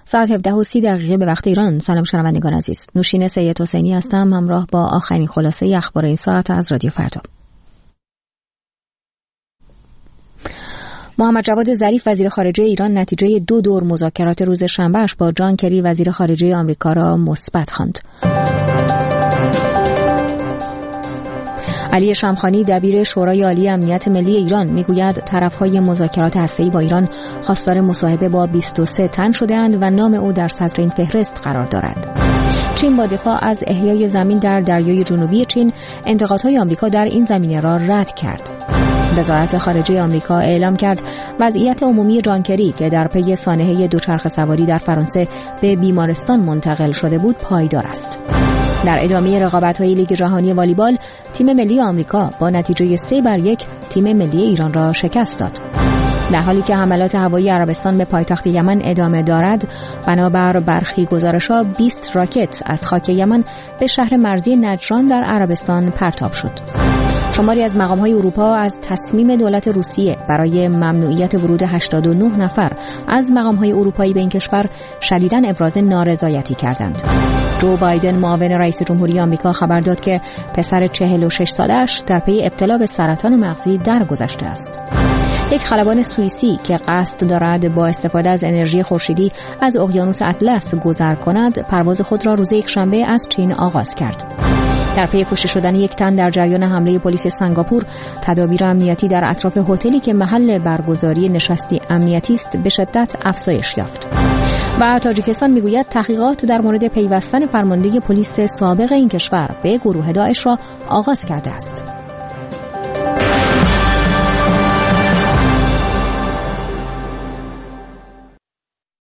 ساعت 17:30 به وقت ایران. سلام شنوندگان عزیز، نوشین سید حسینی هستم همراه با آخرین خلاصه اخبار این ساعت از رادیو فردا. محمد جواد ظریف وزیر خارجه ایران نتیجه 2 دور مذاکرات روز شنبهش با جان کری وزیر خارجه آمریکا را مثبت خواند. علی شمخانی دبیر شورای عالی امنیت ملی ایران میگوید طرف‌های مذاکرات هسته‌ای با ایران خواستار مصاحبه با 23 تن شده‌اند و نام او در صدر این فهرست قرار دارد. چین با دفاع از احیای زمین در دریای جنوبی چین انتقادهای آمریکا در این زمینه را رد کرد. وزارت خارجه آمریکا اعلام کرد وضعیت عمومی جان کری که در پی سانحه دوچرخه سواری در فرانسه به بیمارستان منتقل شده بود پایدار است. در ادامه رقابت‌های لیگ جهانی والیبال، تیم ملی آمریکا با نتیجه 3-1 تیم ملی ایران را شکست داد. در حالی که حملات هوایی عربستان به پایتخت یمن ادامه دارد، بنابر برخی گزارش‌ها 20 راکت از خاک یمن به شهر مرزی نجران در عربستان پرتاب شد. شماری از مقام‌های اروپا از تصمیم دولت روسیه برای ممنوعیت ورود 89 نفر از مقام‌های اروپایی به این کشور شدیداً ابراز نارضایتی کردند. جو بایدن معاون رئیس جمهوری آمریکا خبر داد که پسر 46 سالش در پی ابتلا به سرطان مغزی درگذشته است. یک خلبان سوئیسی که قصد دارد با استفاده از انرژی خورشیدی از اقیانوس اطلس گذر کند، پرواز خود را روز یکشنبه از چین آغاز کرد. در پی کشته شدن یک تن در جریان حمله پلیس سنگاپور، تدابیر امنیتی در اطراف هتلی که محل برگزاری نشستی امنیتی است به شدت افزایش یافت. و تاجیکستان میگوید تحقیقات در مورد پیوستن فرمانده پلیس سابق این کشور به گروه داعش را آغاز کرده است.